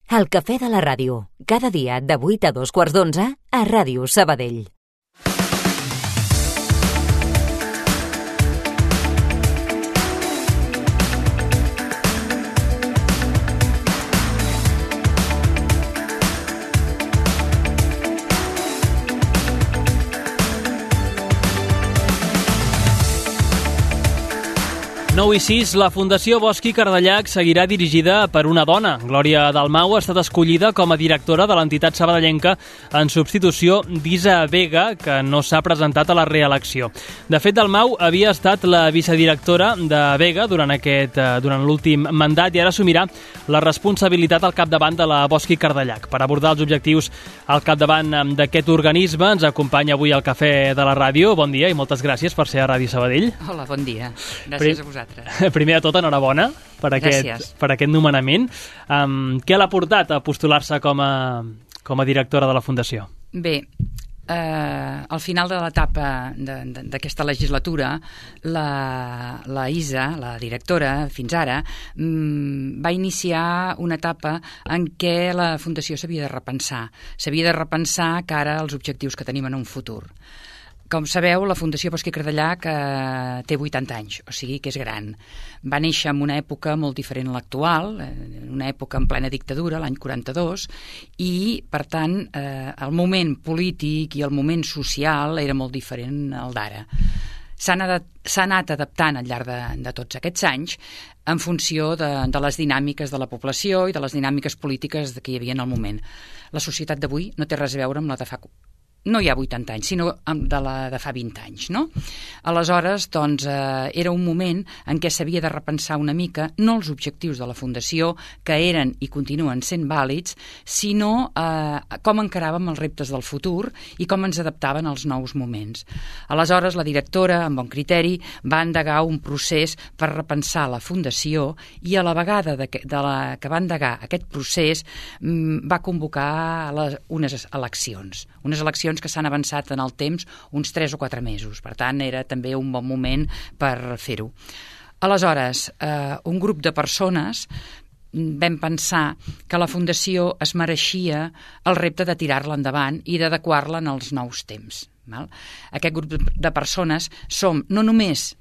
El cafè de la ràdio, cada dia de 8 a 2:15 a Ràdio Sabadell. Nou i 6, la Fundació Bosch i Cardellac seguirà dirigida per una dona. Glòria Dalmau ha estat escollida com a directora de l'entitat sabadellenca en substitució d'Isa Vega, que no s'ha presentat a la reelecció. De fet, Dalmau havia estat la vicedirectora de Vega durant l'últim mandat i ara assumirà la responsabilitat al capdavant de la Bosch i Cardellac. Per abordar els objectius al capdavant d'aquest organisme ens acompanya avui al Cafè de la Ràdio. Bon dia i moltes gràcies per ser a Ràdio Sabadell. Hola, bon dia. Gràcies a vosaltres. Primer de tot, enhorabona per aquest nomenament. Què l'ha portat a postular-se com a directora de la Fundació? Bé, al final de l'etapa d'aquesta legislatura, la Isa, la directora, fins ara, va iniciar una etapa en què la Fundació s'havia de repensar. S'havia de repensar cara als objectius que tenim en un futur. Com sabeu, la Fundació Bosch i Cardellac té 80 anys, o sigui que és gran. Va néixer en una època molt diferent a l'actual, una època en plena dictadura, l'any 42, i, per tant, el moment polític i el moment social era molt diferent al d'ara. S'ha anat adaptant al llarg de tots aquests anys en funció de les dinàmiques de la població i de les dinàmiques polítiques que hi havia en el moment. La societat d'avui no té res a veure amb la de fa... No hi ha 80 anys, sinó de la de fa 20 anys, no? Aleshores, doncs, era un moment en què s'havia de repensar una mica, no els objectius de la Fundació, que eren i continuen sent vàlids, sinó com encaràvem els reptes del futur i com ens adaptaven als nous moments. Aleshores, la directora, amb bon criteri, va endegar un procés per repensar la Fundació i a la vegada que va endegar aquest procés va convocar unes eleccions que s'han avançat en el temps uns 3 o 4 mesos. Per tant, era també un bon moment per fer-ho. Aleshores, un grup de persones vam pensar que la Fundació es mereixia el repte de tirar-la endavant i d'adequar-la en els nous temps. Aquest grup de persones som no només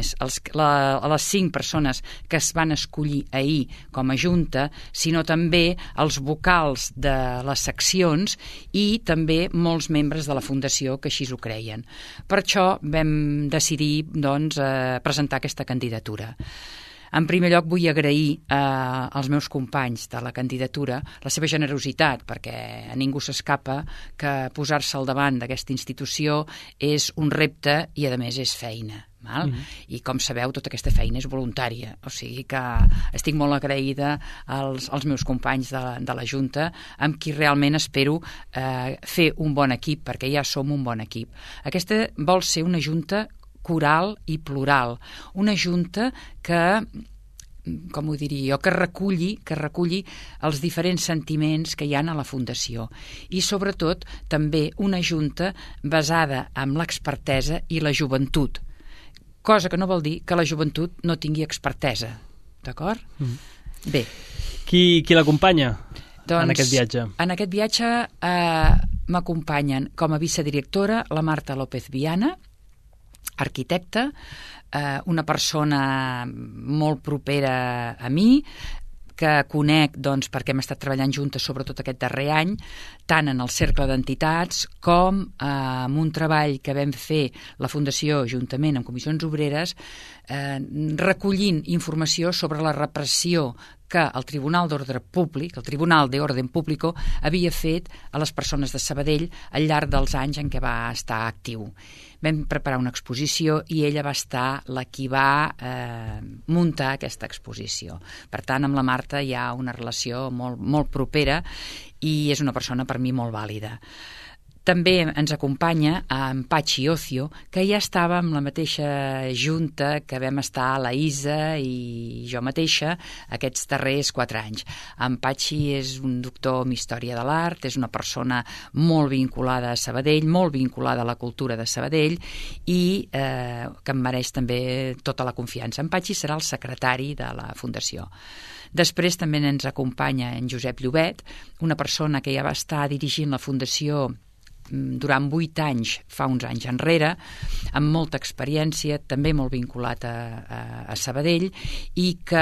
les 5 persones que es van escollir ahir com a junta, sinó també els vocals de les seccions i també molts membres de la Fundació que així ho creien. Per això vam decidir presentar aquesta candidatura. En primer lloc, vull agrair als meus companys de la candidatura la seva generositat, perquè a ningú s'escapa que posar-se al davant d'aquesta institució és un repte i, a més, és feina. I, com sabeu, tota aquesta feina és voluntària. O sigui que estic molt agraïda als meus companys de la Junta, amb qui realment espero fer un bon equip, perquè ja som un bon equip. Aquesta vol ser una Junta coral i plural, una junta que, com ho diria jo, que reculli els diferents sentiments que hi ha a la Fundació i sobretot també una junta basada en l'expertesa i la joventut, cosa que no vol dir que la joventut no tingui expertesa, d'acord? Bé. Qui l'acompanya en aquest viatge? En aquest viatge m'acompanyen com a vicedirectora la Marta López Viana, arquitecta, una persona molt propera a mi, que conec perquè hem estat treballant juntes sobretot aquest darrer any, tant en el cercle d'entitats com en un treball que vam fer la Fundació juntament amb Comissions Obreres, recollint informació sobre la repressió que el Tribunal d'Ordre Públic, el Tribunal de Orden Público, havia fet a les persones de Sabadell al llarg dels anys en què va estar actiu. Vam preparar una exposició i ella va estar la qui va muntar aquesta exposició. Per tant, amb la Marta hi ha una relació molt, molt propera i és una persona per mi molt vàlida. També ens acompanya en Patxi Ocio, que ja estava amb la mateixa junta que vam estar la Isa i jo mateixa aquests darrers 4 anys. En Patxi és un doctor en Història de l'Art, és una persona molt vinculada a Sabadell, molt vinculada a la cultura de Sabadell i que em mereix també tota la confiança. En Patxi serà el secretari de la Fundació. Després també ens acompanya en Josep Llobet, una persona que ja va estar dirigint la Fundació durant 8 anys, fa uns anys enrere, amb molta experiència, també molt vinculat a Sabadell, i que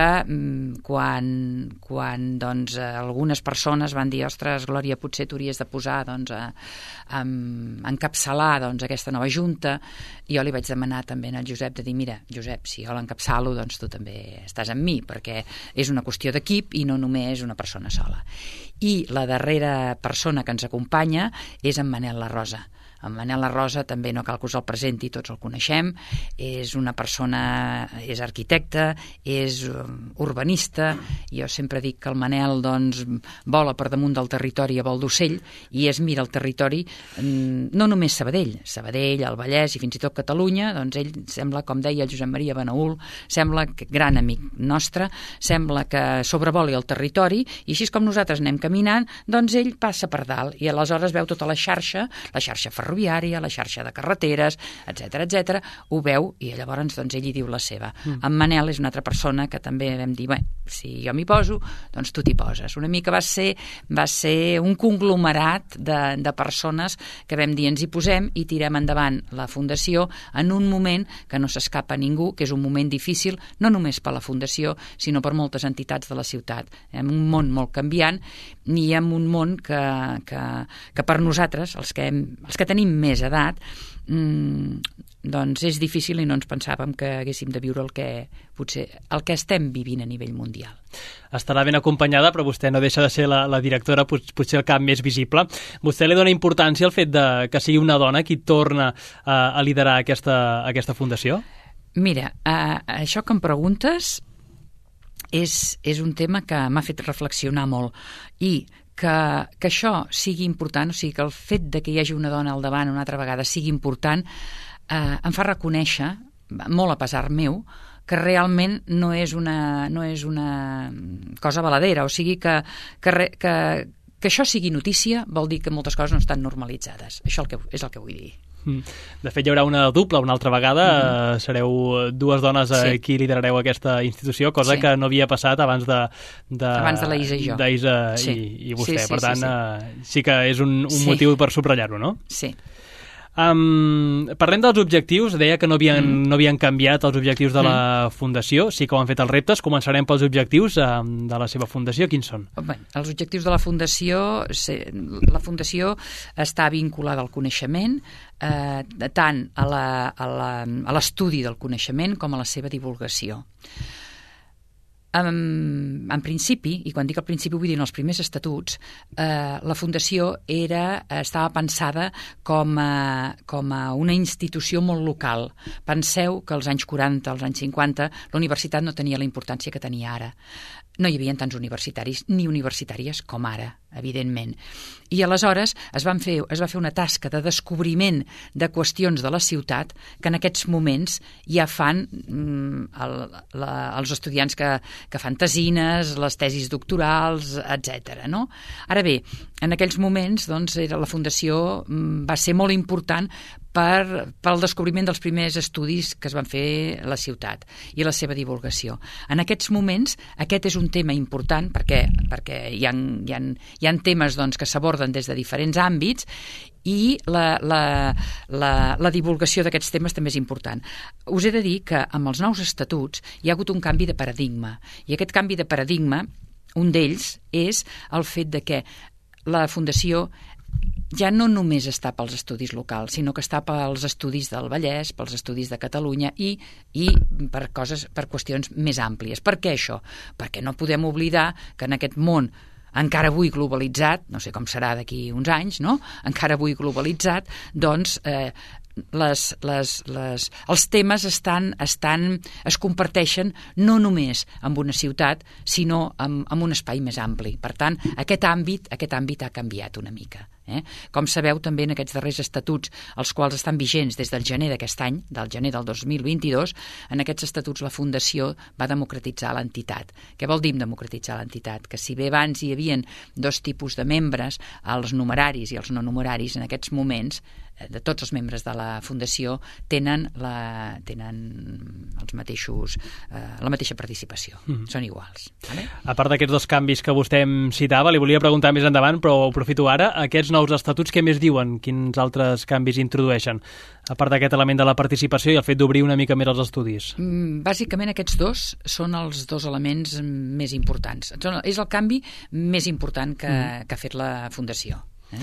quan doncs, algunes persones van dir ostres, Glòria, potser t'hauries de posar a encapçalar aquesta nova junta, jo li vaig demanar també al Josep de dir, mira, Josep, si jo l'encapçalo, doncs tu també estàs amb mi, perquè és una qüestió d'equip i no només una persona sola. I la darrera persona que ens acompanya és en Manel La Rosa. En Manel La Rosa també no cal que us el presenti, tots el coneixem, és una persona, és arquitecte, és urbanista, jo sempre dic que el Manel doncs, vola per damunt del territori a vol d'ocell i es mira el territori, no només Sabadell, el Vallès i fins i tot Catalunya, doncs ell sembla, com deia el Josep Maria Benaül, sembla que, gran amic nostre, sembla que sobrevoli el territori i així com nosaltres anem caminant, doncs ell passa per dalt i aleshores veu tota la xarxa ferroviària, la xarxa de carreteres, etc, ho veu i llavors doncs, ell hi diu la seva. En Manel és una altra persona que també vam dir, bé, si jo m'hi poso, doncs tu t'hi poses. Una mica va ser un conglomerat de persones que vam dir ens hi posem i tirem endavant la Fundació en un moment que no s'escapa a ningú, que és un moment difícil, no només per la Fundació, sinó per moltes entitats de la ciutat. En un món molt canviant i en un món que per nosaltres, els que tenim més edat, doncs és difícil i no ens pensàvem que haguéssim de viure el que estem vivint a nivell mundial. Estarà ben acompanyada, però vostè no deixa de ser la directora, potser el cap més visible. Vostè li dona importància al fet que sigui una dona qui torna a liderar aquesta fundació? Mira, això que em preguntes és un tema que m'ha fet reflexionar molt i que això sigui important, o sigui, que el fet de que hi hagi una dona al davant una altra vegada sigui important, em fa reconèixer, molt a pesar meu, que realment no és una cosa baladera, o sigui que això sigui notícia vol dir que moltes coses no estan normalitzades. Això és el que vull dir. De fet, hi haurà una dupla una altra vegada, sereu 2 dones qui liderareu aquesta institució, cosa que no havia passat abans de la Isa i jo. D'Isa i vostè. Per tant, sí que és un motiu per subratllar-ho, no? Sí. Parlem dels objectius. Deia que no havien canviat els objectius de la Fundació, sí que ho han fet els reptes. Començarem pels objectius de la seva Fundació. Quins són? Bé, els objectius de la Fundació està vinculada al coneixement, tant a l'estudi del coneixement com a la seva divulgació. En principi, i quan dic al principi vull dir en els primers estatuts, la Fundació estava pensada com a una institució molt local. Penseu que als anys 40, als anys 50, la universitat no tenia la importància que tenia ara. No hi havia tants universitaris ni universitàries com ara, evidentment. I aleshores es va fer una tasca de descobriment de qüestions de la ciutat que en aquests moments ja fan els estudiants que fan tesines, les tesis doctorals, etc. No? Ara bé, en aquells moments doncs, la Fundació va ser molt important pel descobriment dels primers estudis que es van fer a la ciutat i la seva divulgació. En aquests moments, aquest és un tema important perquè hi ha temes doncs, que s'aborden des de diferents àmbits i la divulgació d'aquests temes també és important. Us he de dir que amb els nous estatuts hi ha hagut un canvi de paradigma i aquest canvi de paradigma, un d'ells és el fet de que la Fundació ja no només està pels estudis locals, sinó que està pels estudis del Vallès, pels estudis de Catalunya i per qüestions més àmplies. Per què això? Perquè no podem oblidar que en aquest món encara avui globalitzat, no sé com serà d'aquí uns anys, no? Encara avui globalitzat, doncs els temes es comparteixen no només amb una ciutat, sinó amb un espai més ampli. Per tant, aquest àmbit ha canviat una mica. Com sabeu, també en aquests darrers estatuts, els quals estan vigents des del gener d'aquest any, del gener del 2022, en aquests estatuts la Fundació va democratitzar l'entitat. Què vol dir democratitzar l'entitat? Que si bé abans hi havia dos tipus de membres, els numeraris i els no numeraris, en aquests moments de tots els membres de la Fundació tenen la mateixa participació. Són iguals. Vale? A part d'aquests dos canvis que vostè em citava, li volia preguntar més endavant, però ho aprofito ara. Aquests nous estatuts, què més diuen? Quins altres canvis introdueixen? A part d'aquest element de la participació i el fet d'obrir una mica més els estudis. Bàsicament aquests dos són els dos elements més importants. És el canvi més important que ha fet la Fundació.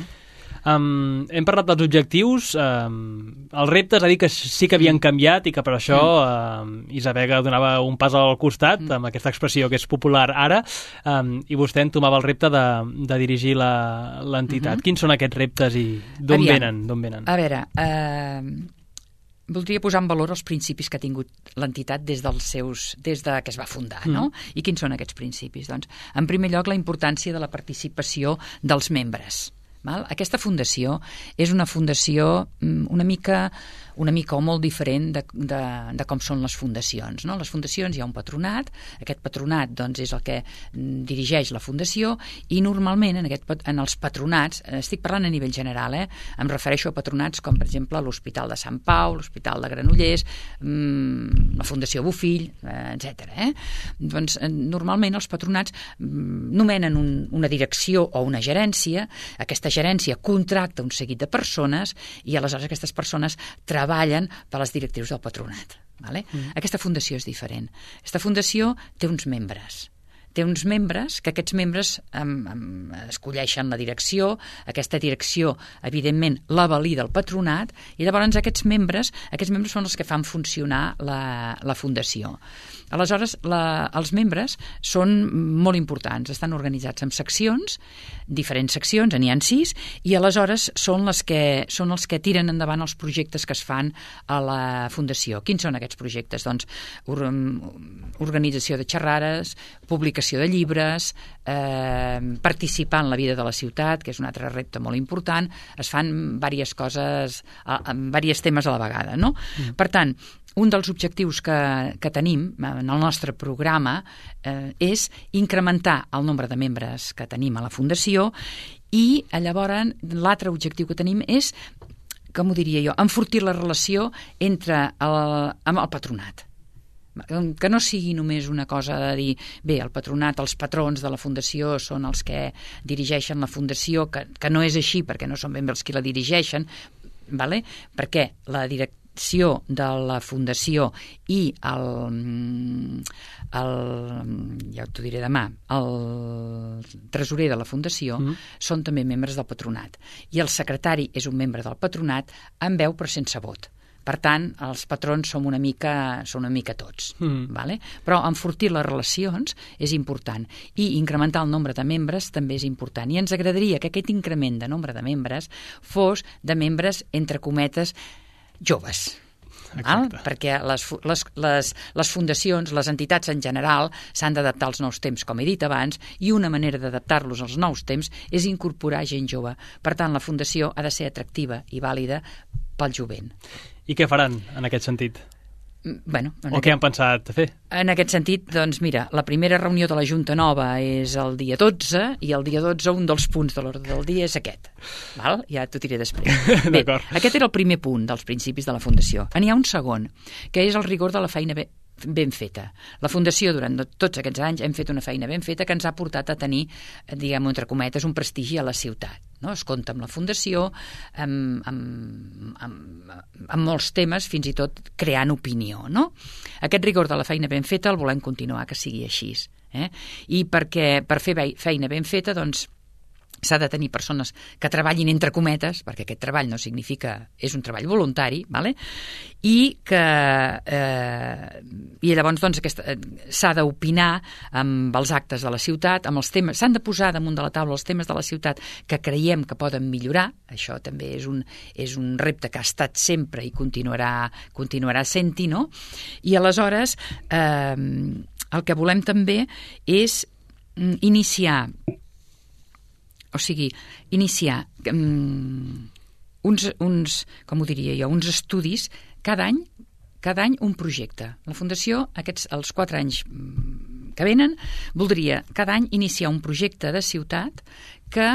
Hem parlat dels objectius, els reptes, ha dit que sí que havien canviat i que per això Isabega donava un pas al costat amb aquesta expressió que és popular ara, i vostè entomava el repte de dirigir l'entitat. Quins són aquests reptes i d'on venen? A veure, voldria posar en valor els principis que ha tingut l'entitat des de que es va fundar, no? I quins són aquests principis? Doncs, en primer lloc, la importància de la participació dels membres. Aquesta fundació és una fundació una mica o molt diferent de com són les fundacions. Les fundacions hi ha un patronat, aquest patronat doncs, és el que dirigeix la fundació i normalment en els patronats, estic parlant a nivell general, em refereixo a patronats com per exemple l'Hospital de Sant Pau, l'Hospital de Granollers, la Fundació Bofill, etc. Doncs normalment els patronats nomenen una direcció o una gerència, aquesta gerència contracta un seguit de persones i aleshores aquestes persones treballen per les directrius del patronat. Aquesta fundació és diferent. Aquesta fundació té uns membres. Té uns membres que aquests membres escolleixen la direcció, aquesta direcció, evidentment, la valida el patronat, i llavors aquests membres són els que fan funcionar la fundació. Aleshores, els membres són molt importants, estan organitzats en seccions, diferents seccions, n'hi ha 6, i aleshores són els que tiren endavant els projectes que es fan a la fundació. Quins són aquests projectes? Doncs organització de xerrades, publicació de llibres, participar en la vida de la ciutat, que és un altre repte molt important, es fan diverses coses, diversos temes a la vegada, no? Per tant, un dels objectius que tenim en el nostre programa és incrementar el nombre de membres que tenim a la Fundació i llavors l'altre objectiu que tenim és, com ho diria jo, enfortir la relació amb el patronat. Que no sigui només una cosa de dir, bé, el patronat, els patrons de la Fundació són els que dirigeixen la Fundació, que no és així perquè no són membres qui la dirigeixen, perquè la direcció de la Fundació i ja t'ho diré demà, el tresorer de la Fundació són també membres del patronat i el secretari és un membre del patronat amb veu però sense vot. Per tant, els patrons som una mica tots. Però enfortir les relacions és important i incrementar el nombre de membres també és important. I ens agradaria que aquest increment de nombre de membres fos de membres, entre cometes, joves. Perquè les fundacions, les entitats en general s'han d'adaptar als nous temps, com he dit abans, i una manera d'adaptar-los als nous temps és incorporar gent jove. Per tant, la fundació ha de ser atractiva i vàlida pel jovent. I què faran en aquest sentit? Què han pensat fer? En aquest sentit, doncs mira, la primera reunió de la Junta Nova és el dia 12 i el dia 12 un dels punts de l'ordre del dia és aquest. Ja t'ho diré després. Bé, aquest era el primer punt dels principis de la Fundació. N'hi ha un segon, que és el rigor de la feina ben feta. La Fundació, durant tots aquests anys, hem fet una feina ben feta que ens ha portat a tenir, diguem-ho entre cometes, un prestigi a la ciutat. Es compta amb la Fundació, amb molts temes, fins i tot creant opinió. Aquest rigor de la feina ben feta el volem continuar que sigui així. I per fer feina ben feta, doncs, s'ha de tenir persones que treballin entre cometes, perquè aquest treball no significa... és un treball voluntari, i llavors doncs, s'ha d'opinar amb els actes de la ciutat, amb els temes... S'han de posar damunt de la taula els temes de la ciutat que creiem que poden millorar. Això també és un repte que ha estat sempre i continuarà sent-hi, no? I aleshores el que volem també és iniciar o sigui, iniciar uns estudis cada any un projecte. La Fundació, els 4 anys que venen, voldria cada any iniciar un projecte de ciutat que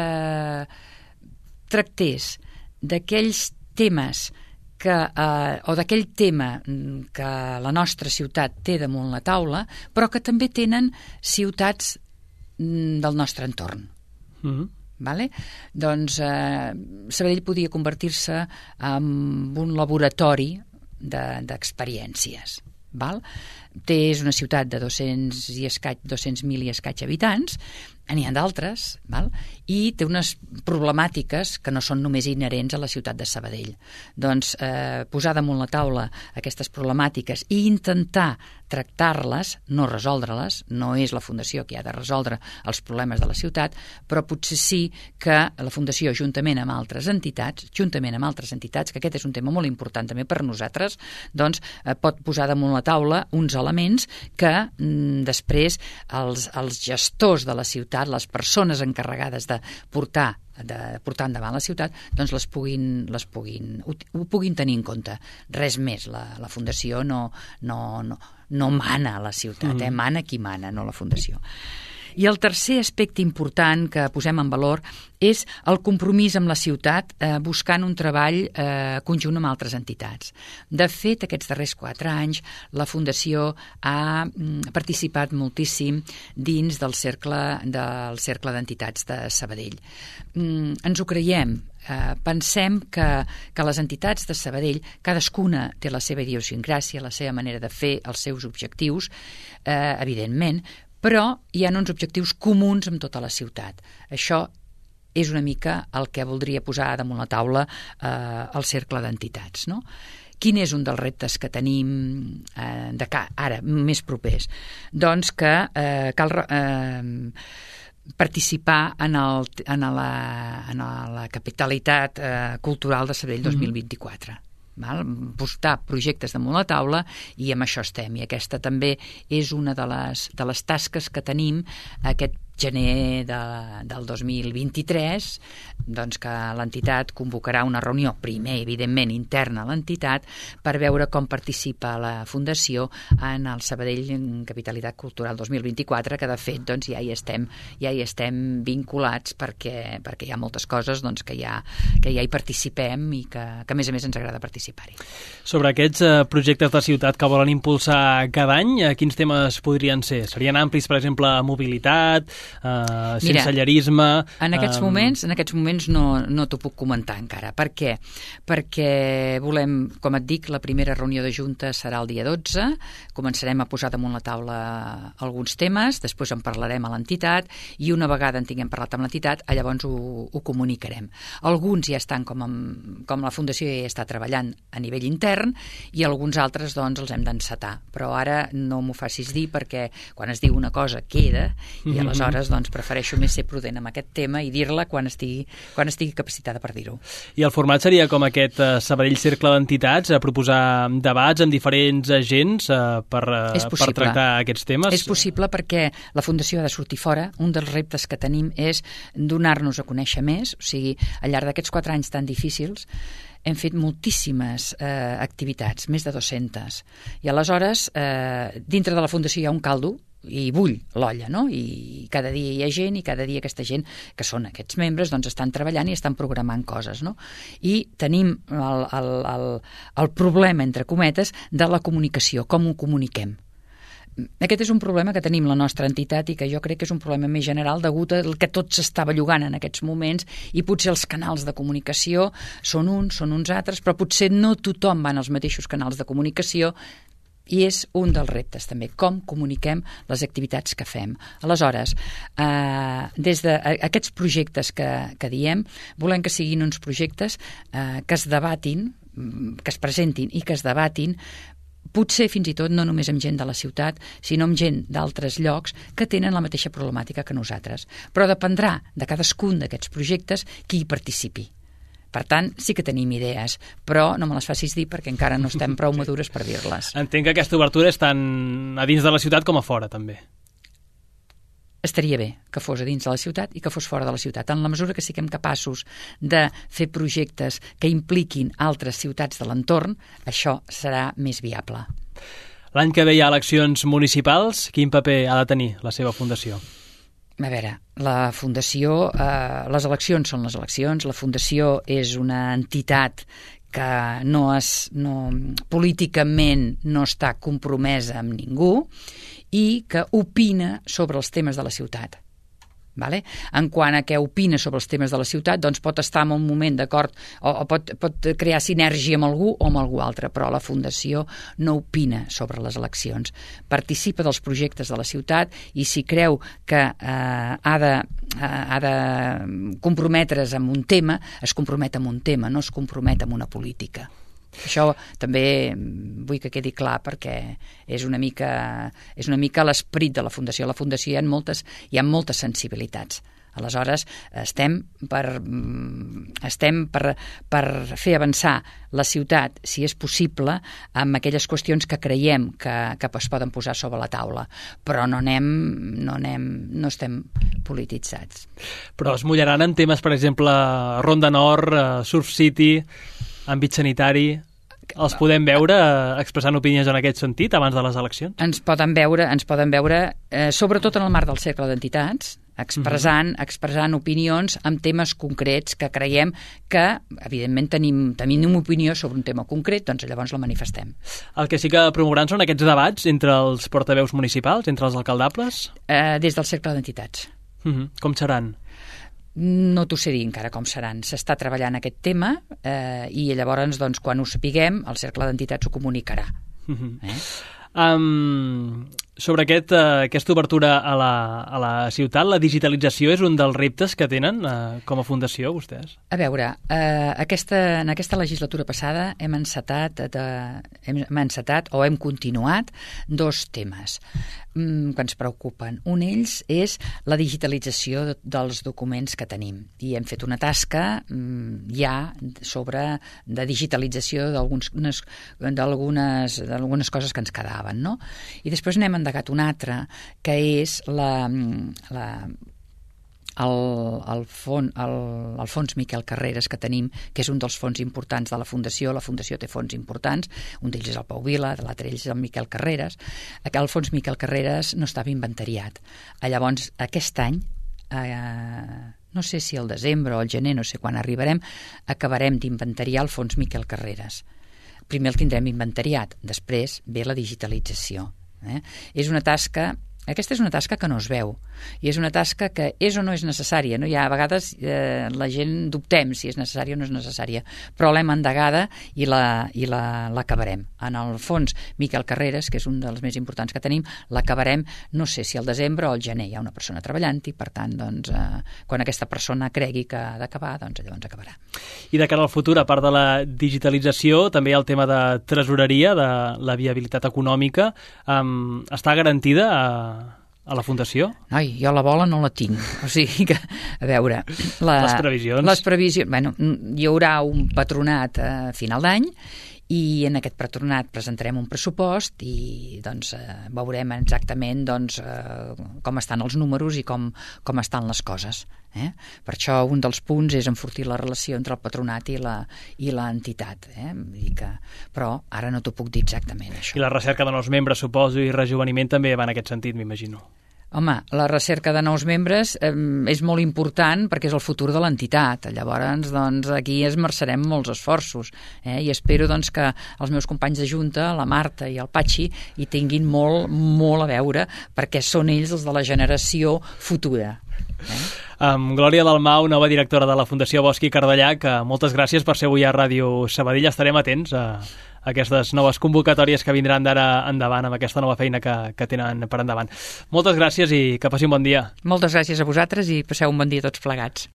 tractés d'aquells temes o d'aquell tema que la nostra ciutat té damunt la taula, però que també tenen ciutats del nostre entorn. Vale? Doncs Sabadell podia convertir-se en un laboratori d'experiències. És una ciutat de 200.000 i escaig habitants, n'hi ha d'altres, i té unes problemàtiques que no són només inherents a la ciutat de Sabadell. Doncs posar damunt la taula aquestes problemàtiques i intentar tractar-les, no resoldre-les, no és la Fundació qui ha de resoldre els problemes de la ciutat, però potser sí que la Fundació, juntament amb altres entitats, que aquest és un tema molt important també per nosaltres, doncs pot posar damunt la taula uns elements que després els gestors de la ciutat, les persones encarregades de portar endavant la ciutat, doncs ho puguin tenir en compte. Res més, la Fundació no mana a la ciutat, mana qui mana, no la Fundació. I el tercer aspecte important que posem en valor és el compromís amb la ciutat buscant un treball conjunt amb altres entitats. De fet, aquests darrers 4 anys la Fundació ha participat moltíssim dins del cercle d'entitats de Sabadell. Ens ho creiem. Pensem que les entitats de Sabadell, cadascuna té la seva idiosincràsia, la seva manera de fer, els seus objectius, evidentment, però hi ha uns objectius comuns amb tota la ciutat. Això és una mica el que voldria posar damunt la taula el cercle d'entitats, no? Quin és un dels reptes que tenim ara, més propers? Doncs que cal participar en la capitalitat cultural de Sabadell 2024. Posar projectes damunt la taula i amb això estem. I aquesta també és una de les tasques que tenim aquest gener del 2023, doncs que l'entitat convocarà una reunió, primer, evidentment, interna a l'entitat, per veure com participa la Fundació en el Sabadell Capitalitat Cultural 2024, que de fet doncs, ja hi estem vinculats perquè hi ha moltes coses doncs, que ja hi participem i que a més ens agrada participar-hi. Sobre aquests projectes de ciutat que volen impulsar cada any, quins temes podrien ser? Serien amplis, per exemple, mobilitat, sensellerisme... En aquests moments no t'ho puc comentar encara. Per què? Perquè volem, com et dic, la primera reunió de Junta serà el dia 12, començarem a posar damunt la taula alguns temes, després en parlarem a l'entitat i una vegada en tinguem parlat amb l'entitat, llavors ho comunicarem. Alguns ja estan, com la Fundació ja està treballant a nivell intern i alguns altres doncs els hem d'encetar. Però ara no m'ho facis dir perquè quan es diu una cosa queda i aleshores doncs prefereixo més ser prudent amb aquest tema i dir-la quan estigui capacitada per dir-ho. I el format seria com aquest Sabadell Cercle d'Entitats, a proposar debats amb diferents agents per tractar aquests temes? És possible perquè la Fundació ha de sortir fora. Un dels reptes que tenim és donar-nos a conèixer més, o sigui, al llarg d'aquests 4 anys tan difícils hem fet moltíssimes activitats, més de 200. I aleshores, dintre de la Fundació hi ha un caldo, i bull l'olla, no? I cada dia hi ha gent i cada dia aquesta gent, que són aquests membres, doncs estan treballant i estan programant coses, no? I tenim el problema, entre cometes, de la comunicació, com ho comuniquem. Aquest és un problema que tenim la nostra entitat i que jo crec que és un problema més general degut al que tot s'està bellugant en aquests moments i potser els canals de comunicació són uns altres, però potser no tothom va als mateixos canals de comunicació i és un dels reptes també, com comuniquem les activitats que fem. Aleshores, des d'aquests projectes que diem, volem que siguin uns projectes que es debatin, que es presentin i que es debatin, potser fins i tot no només amb gent de la ciutat, sinó amb gent d'altres llocs que tenen la mateixa problemàtica que nosaltres. Però dependrà de cadascun d'aquests projectes qui hi participi. Per tant, sí que tenim idees, però no me les facis dir perquè encara no estem prou madures per dir-les. Entenc que aquesta obertura és tant a dins de la ciutat com a fora, també. estaria bé que fos a dins de la ciutat i que fos fora de la ciutat. En la mesura que siguem capaços de fer projectes que impliquin altres ciutats de l'entorn, això serà més viable. L'any que ve hi ha eleccions municipals. Quin paper ha de tenir la seva fundació? A veure, la Fundació, les eleccions són les eleccions, la Fundació és una entitat que políticament no està compromesa amb ningú i que opina sobre els temes de la ciutat. Vale? En quant a què opina sobre els temes de la ciutat, doncs pot estar en un moment d'acord o pot crear sinergia amb algú o amb algú altre, però la Fundació no opina sobre les eleccions. Participa dels projectes de la ciutat i si creu que ha de comprometre's amb un tema, es compromet amb un tema, no es compromet amb una política. Això també vull que quedi clar perquè és una mica l'esperit de la Fundació. A la Fundació hi ha moltes sensibilitats. Aleshores, estem per fer avançar la ciutat, si és possible, amb aquelles qüestions que creiem que es poden posar sobre la taula, però no estem polititzats. Però es mullaran en temes, per exemple, Ronda Nord, Surf City, àmbit sanitari. Els podem veure expressant opinions en aquest sentit abans de les eleccions? Ens poden veure, sobretot en el marc del cercle d'entitats, expressant opinions amb temes concrets que creiem que, evidentment, tenim una opinió sobre un tema concret, doncs llavors la manifestem. El que sí que promoguran són aquests debats entre els portaveus municipals, entre els alcaldables? Des del cercle d'entitats. Com seran? No t'ho sé dir encara com seran. S'està treballant aquest tema i llavors, doncs, quan ho sapiguem, el cercle d'entitats ho comunicarà. Sobre aquesta obertura a la ciutat, la digitalització és un dels reptes que tenen com a fundació, vostès? A veure, en aquesta legislatura passada hem encetat o hem continuat 2 temes que ens preocupen. Un d'ells és la digitalització dels documents que tenim. I hem fet una tasca ja de digitalització d'algunes coses que ens quedaven, no? I després n'hem endegat una altra, que és el fons Miquel Carreras que tenim, que és un dels fons importants de la Fundació. La Fundació té fons importants, un d'ells és el Pau Vila, l'altre és el Miquel Carreras. El fons Miquel Carreras no estava inventariat. Llavors, aquest any, no sé si al desembre o al gener, no sé quan arribarem, acabarem d'inventariar el fons Miquel Carreras. Primer el tindrem inventariat, després ve la digitalització. Aquesta és una tasca que no es veu i és una tasca que és o no és necessària, no? A vegades la gent dubtem si és necessària o no és necessària, però l'hem endegada i l'acabarem. En el fons Miquel Carreras, que és un dels més importants que tenim, l'acabarem, no sé si al desembre o al gener. Hi ha una persona treballant i, per tant, doncs, quan aquesta persona cregui que ha d'acabar, doncs llavors acabarà. I de cara al futur, a part de la digitalització, també hi ha el tema de tresoreria, de la viabilitat econòmica. Està garantida a la Fundació? Ai, jo la bola no la tinc. O sigui que, a veure... Les previsions? Bueno, hi haurà un patronat a final d'any i en aquest patronat presentarem un pressupost i doncs veurem exactament doncs, com estan els números i com estan les coses. Per això un dels punts és enfortir la relació entre el patronat i l'entitat. Però ara no t'ho puc dir exactament, això. I la recerca de nous membres, suposo, i rejoveniment també va en aquest sentit, m'imagino. Home, la recerca de nous membres és molt important perquè és el futur de l'entitat. Llavors, doncs, aquí esmerçarem molts esforços. I espero doncs, que els meus companys de Junta, la Marta i el Patxi, hi tinguin molt, molt a veure perquè són ells els de la generació futura. Glòria Dalmau, nova directora de la Fundació Bosch i Cardellac, moltes gràcies per ser avui a Ràdio Sabadell. Estarem atents a aquestes noves convocatòries que vindran d'ara endavant amb aquesta nova feina que tenen per endavant. Moltes gràcies i que passi un bon dia. Moltes gràcies a vosaltres i passeu un bon dia tots plegats.